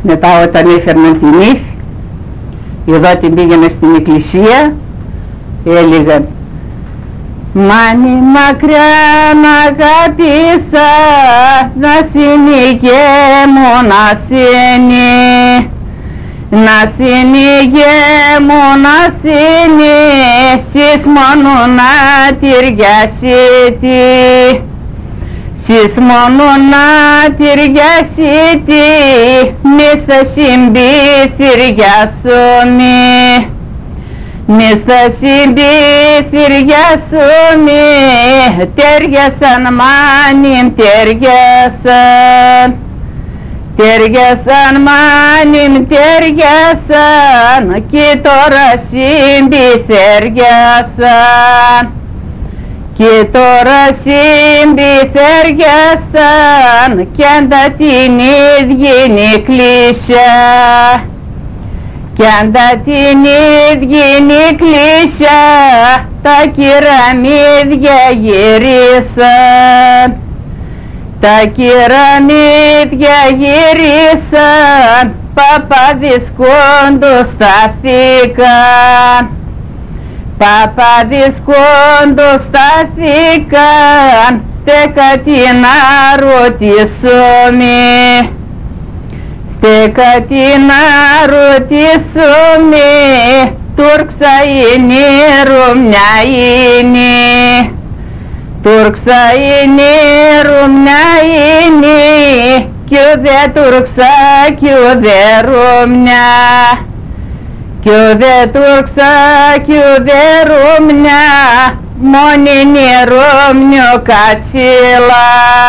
Μετά όταν έφερναν την ύφη, εδώ την πήγαινε στην εκκλησία, έλεγαν «Μάνι μακριά να αγάπησα, να συνηγέ μου να σύνει, να συνηγέ μου να σύνει, σεις μόνο να τυριασίτη, σεις μόνο να τυριασίτη, μη στα συμπιθυριασούμι, μη στα συμπιθυριασούμι, τέριασαν μάνιμ τέριασαν, τέριασαν μάνιμ τέριασαν, και τώρα συμπιθέριασαν, και τώρα συμπιθέριασαν, κι άντα την ίδιην εκκλησιά, κι άντα την ίδιην εκκλησιά, τα κεραμίδια γυρίσαν, τα κεραμίδια γυρίσαν, παπαδίσκοντος σταθήκαν, παπαδίσκοντος σταθήκαν, στέκατη να ρωτήσουμι, στέκατη να ρωτήσουμι, Τούρξα είναι Ρουμιά είναι, Τούρξα είναι Ρουμιά είναι, κι ο δε Τούρξα κι ο δε Ρουμιά, κι ο δε Τούρξα κι ο δε Ρουμιά, μόνη είναι Ρουμνιο κατσφύλλα.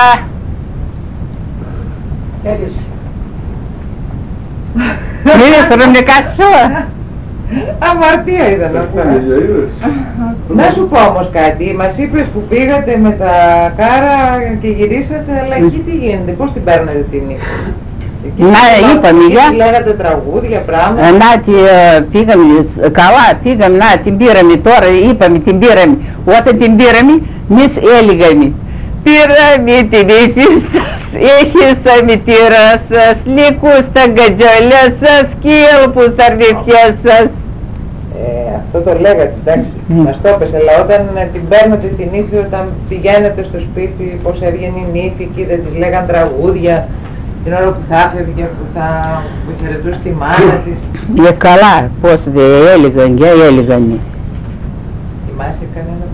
Είδες Ρουμνιο κατσφύλλα? Αμαρτία ήταν αυτά. Να σου πω όμως κάτι, μας είπες που πήγατε με τα κάρα και γυρίσατε, αλλά εκεί τι γίνεται, πώς την παίρνετε την νύχτα? Να, είπαμε για... Λέγατε τραγούδια, πράγματα. Να, πήγαμε, καλά, πήγαμε, να, την πήραμε τώρα, είπαμε, την πήραμε. Όταν την πήραμε, εμείς έλεγαμε, πήραμε την ύφη σας, έχισαμε τη ράσα σας, λύκους στα γκατζόλια σας, σκύλπους στα αρνηθιά σας. Αυτό το λέγατε, εντάξει, μας το έπεσε, αλλά όταν την παίρνετε την ύφη, όταν πηγαίνετε στο σπίτι, πως έβγαινε η νύφη και δεν της λέγαν τραγούδια, την ώρα που θα έφευγε, που θα χαιρετούσε τη μάνα της. Καλά, πώς δεν έλεγαν, και έλεγαν. Θυμάσαι κανένα?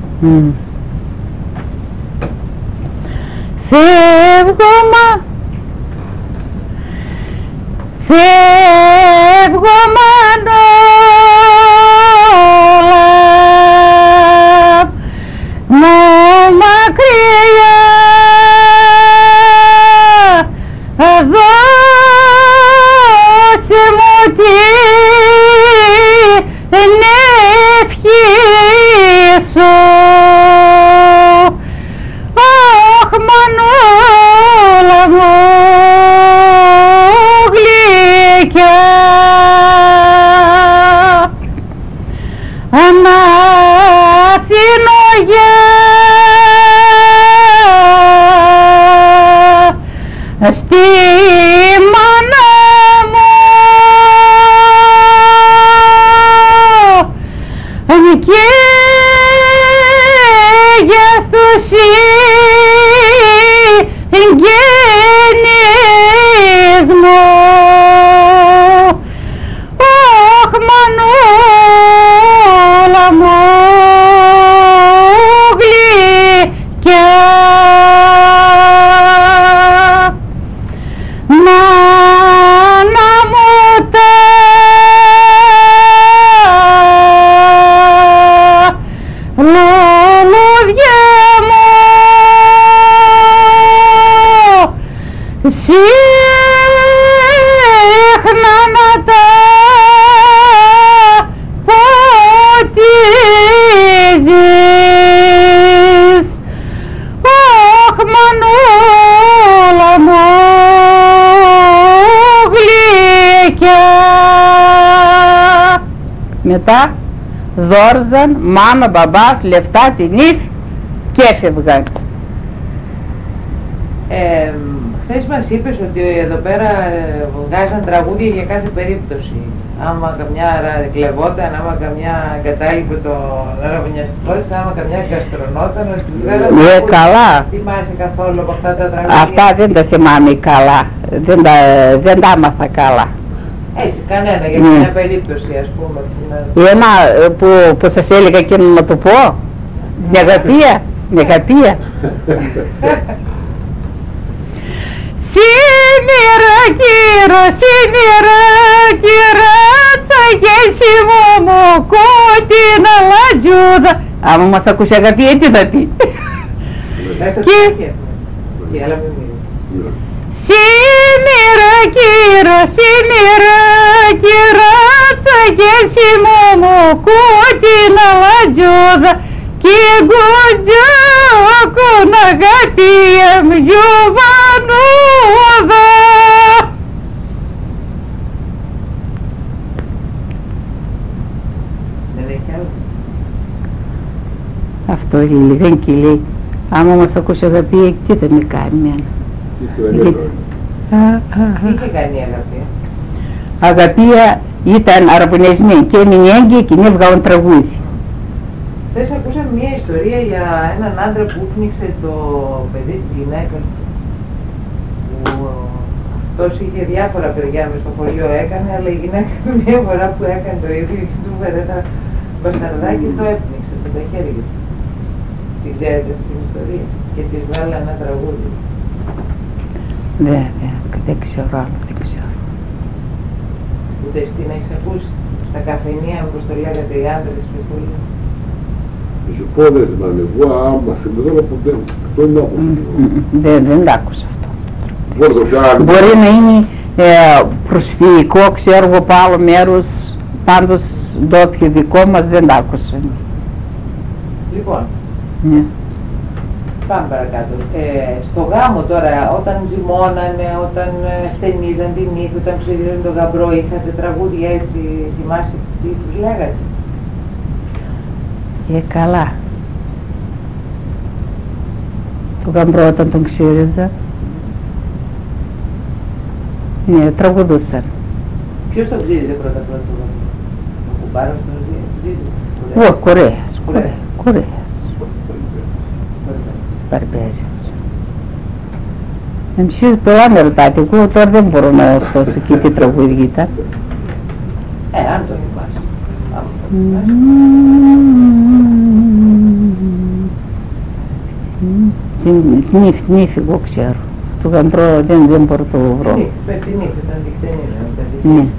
Φεύγωμα, φεύγωμα όλα, μου μακριά, δώσε μου την ευχή σου. Αχ, μανούλα μου γλυκιά, ανάφηνο στη μάνα μου και για στους συγγενείς μου. Αχ, μανούλα μου γλυκιά, μάνα μου τα λουλούδια μου σύχνα να τα ποτίζεις. Αχ, μανούλα μου γλυκιά. Μετά δόρζαν μάμα, μπαμπάς, λεφτά, την ύφη και έφευγαν. Χθες μας είπες ότι εδώ πέρα βγάζαν τραγούδια για κάθε περίπτωση. Άμα καμιά κλεβόταν, άμα καμιά εγκατάλειπε τον ραβωνιαστικό της, άμα καμιά καστρωνόταν, ότι βγάζαν καλά. Θυμάσαι καθόλου από αυτά τα τραγούδια? Αυτά δεν τα θυμάμαι καλά, δεν τα άμαθα καλά. Έτσι, κανένα, για μια περίπτωση, ας πούμε. Ένα που σας έλεγα εκείνο να το πω, Μεγαπία. Σήμερα κύρατσα και μου κότινα λατζούδα. Άμα μας ακούσει Αγαπία, τι θα πει? Σήμερα κύρατσα και μου κότινα λατζούδα και γκοτζάκο να Αγαπία Γιωβανούδα. Αυτό λιγάκι και λέει, άμα μας ακούσει Αγαπία, τι θα με κάνει εμένα? Τι είχε κάνει η Αγαπία? Αγαπία ήταν αραβωνιασμένη και έμεινε έγκυα και έβγαλαν τραγούδι. Χθες ακούσαμε μια ιστορία για έναν άντρα που πνίξε το παιδί της γυναίκας που αυτός είχε διάφορα παιδιά μες στο χωριό έκανε, αλλά η γυναίκα του μια φορά που έκανε το ίδιο και του φέρε ένα μπασταρδάκι, το έπνιξε με τα χέρια του. Την ξέρετε αυτή την ιστορία? Και της βγάλε ένα τραγούδι. Δεν ξέρω άλλο, δεν ξέρω. Ούτε εσύ την έχεις ακούσει? Στα καφενεία, όπως το λέγατε οι άντρες και πολύ. Je πω δεν θυμάμαι, εγώ άμα συμμετέχω ποτέ, αυτό είναι άκουσα. Δεν τ' άκουσα αυτό. Μπορεί να είναι προσφυγικό, ξέρω εγώ, από άλλο μέρος, πάντως ντόπιο δικό μας δεν τ' άκουσα. Λοιπόν, πάμε παρακάτω. Στο γάμο τώρα, όταν ζυμώνανε, όταν χτενίζαν την νύχτα, όταν ψηρίζαν τον γαμπρό, είχατε τραγούδια έτσι, θυμάσαι τι τους λέγατε? Καλά. Το γαμπρό όταν τον ξύριζα, τραγουδούσαν. Ποιος τον ξύριζε πρώτα το γαμπρό? Ο κουμπάρος τον ξύριζε? Κορέας. Μπαρμπέρης. Εμείς πολλά με ρωτάτε, εγώ τώρα δεν μπορώ να φτώσω και τι τραγούδια ήταν. Αν το θυμάσαι. Την νύφη εγώ ξέρω. Το γαμπρό δεν μπορώ το βρω. Πες την νύφη, ήταν δικτενή.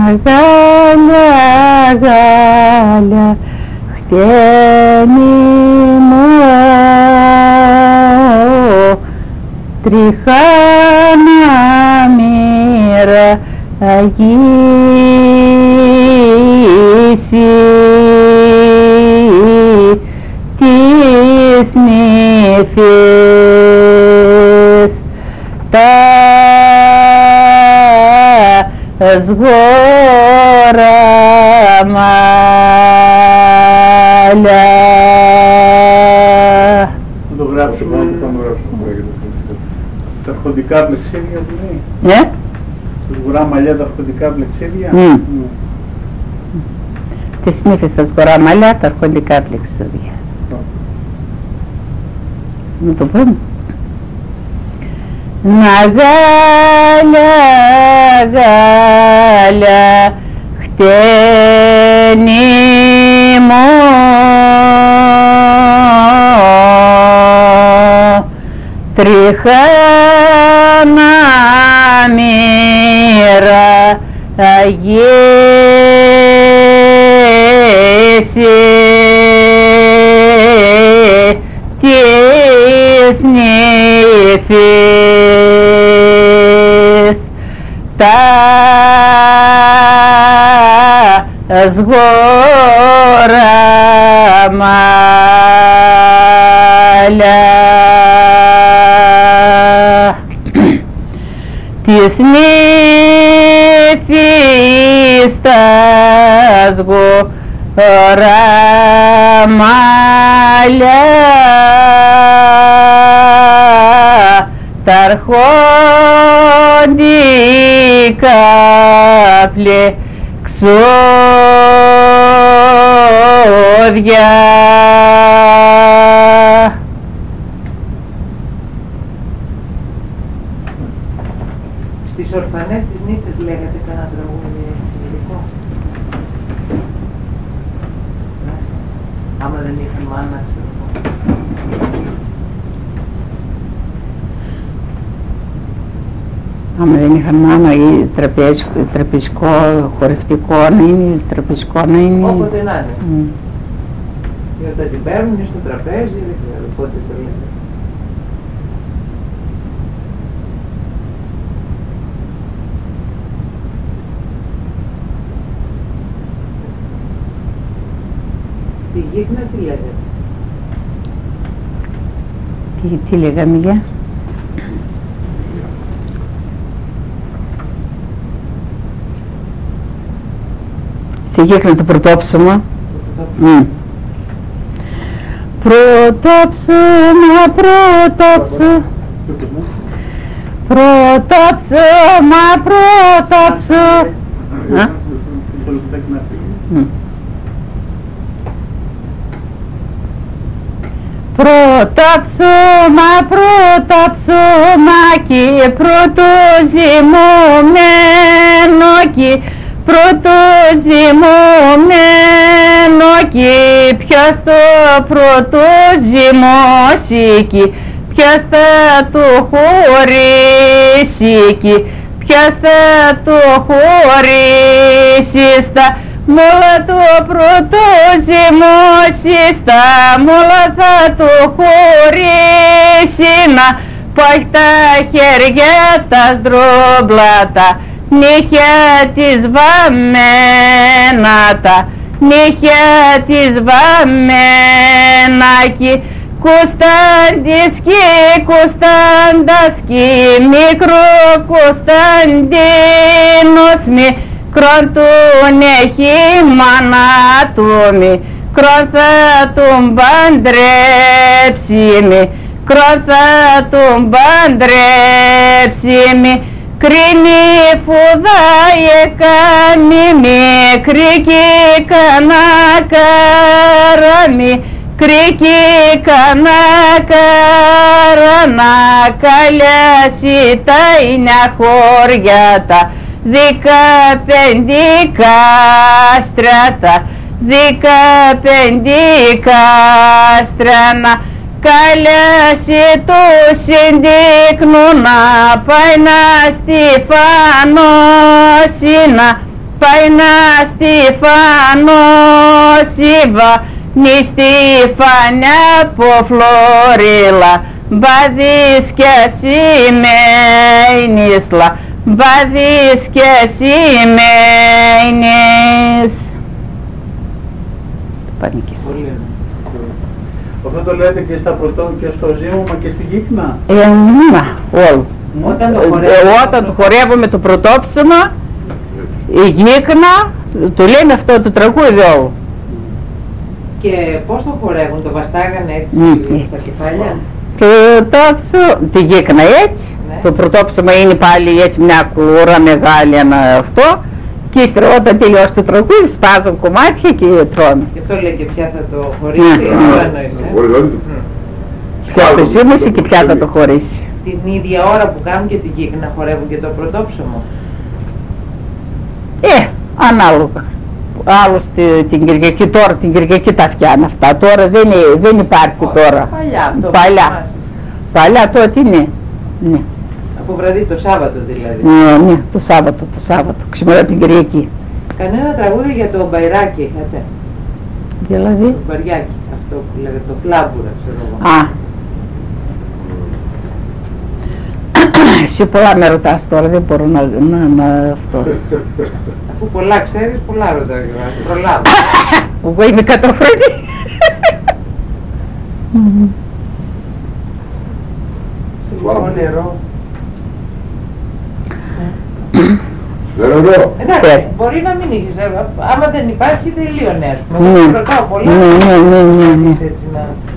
Γάλια χτένι μου τριχάνα μοίρα αγίσει τις νύφες τα σγόρα μάλια. Θα το γράψω, θα το γράψω. Τα αρχοντικά πλεξίδια που λέει. Ναι. Τα σγουρά μαλλιά, τα αρχοντικά πλεξίδια. Τις νύφες τα σγουρά μαλλιά, τα αρχοντικά πλεξίδια. Να το πούμε. Γάλια χτένι μου τριχάνα μοίρα αγίσει τις νύφες τα σγόρα μάλια. Τις νύφες τα σγόρα μάλια τα αρχόντικα πλεξόδια. Στις ορφανές τις νύχτες λέγατε κανένα τραγούδι ειδικό? Άμα δεν είχαν μάνα, ξέρω εγώ. Άμα δεν είχαν μάνα ή τραπεζικό, χορευτικό να είναι, τραπεζικό να είναι. Όποτε να είναι. Ή όταν την παίρνουν ή στο τραπέζι, δεν ξέρω πότε το λέτε. Στη γύκνα τι λέγατε? Τι λέγαμε για? Στη γύκνα το πρωτόψωμα. Πρωτόψωμα, πρωτόψωμα, πρωτόψωμα, πρωτόψωμα. Πρωτόψωμα, πρωτόψωμάκι, πρωτοζυμωμένοκι, πρωτοζυμωμένοκι, ποιος το πρωτοζυμώσικι, ποιος θα το χωρίσικι, ποιος θα το χωρίσει στα μόλα το πρωτοζυμώσιστα, μόλα θα το χωρίσει να πάει τα χέρια τα στρογγλάτα, νύχια της βαμμένα τα, νύχια της βαμμενάκι, Κωνσταντισκή, Κωνσταντασκή, μικρό Κωνσταντίνος μικρόν τον έχει μάνα του, μικρόν θα τον παντρέψει, μικρόν θα τον παντρέψει, κρίνει φουδάει κάνει μικρή κι κανά καράμι, κρίκι κανά καράνα, καλιάσει τα είναι χωριάτα, 15 κάστρατα, 15 κάστρανα, καλιάσει το συντύκνου να πάει να στιφανώσει, να πάει να στιφανώσει, βανή στιφανιά από φλωρίλα, μπαδίς και σημαίνισλα, μπαδίς και σημαίνεις. Πανική. Αυτό το λέτε και στα πρωτό και στο ζύμωμα και στη γύκνα? Να, όλο. Όταν το χορεύουμε το πρωτόψωμα, η γύκνα, του λέμε αυτό το τραγούδι όλο. Και πώς το χορεύουν, το βαστάγανε έτσι στα κεφάλια? Τη γύκνα έτσι, ναι. Το πρωτόψωμα είναι πάλι έτσι μια κουλούρα μεγάλη, ένα αυτό, και ύστερα όταν τελειώσει το τραγούδι σπάζουν κομμάτια και τρώνε. Γι' αυτό λέει και ποια θα το χωρίσει, ποια θα το ζήμωσε και ποια θα το χωρίσει. Την ίδια ώρα που κάνουν και τη γύκνα χορεύουν και το πρωτόψωμο? Ανάλογα. Άλλωστε την Κυριακή, τώρα την Κυριακή τα φτιάχνει αυτά, τώρα δεν υπάρχει τώρα. Παλιά τότε ναι. Από βραδύ το Σάββατο δηλαδή? Ναι, το Σάββατο, ξημερά την Κυριακή. Κανένα τραγούδι για το μπαϊράκι είχατε? Δηλαδή? Το μπαριάκι, αυτό που λέγεται, το φλάμπουρα, ξέρω εγώ. Εσύ πολλά με ρωτάς τώρα, δεν μπορώ να αυτός. Αφού πολλά ξέρεις, πολλά ρωτάω και να προλάβω. Εγώ είμαι κατοφρονή. Νερό. Νερό. Εντάξει, μπορεί να μην είχες, άμα δεν υπάρχει τελείωνε, ας πούμε. Ρωτάω πολλά. Ναι. Έτσι να...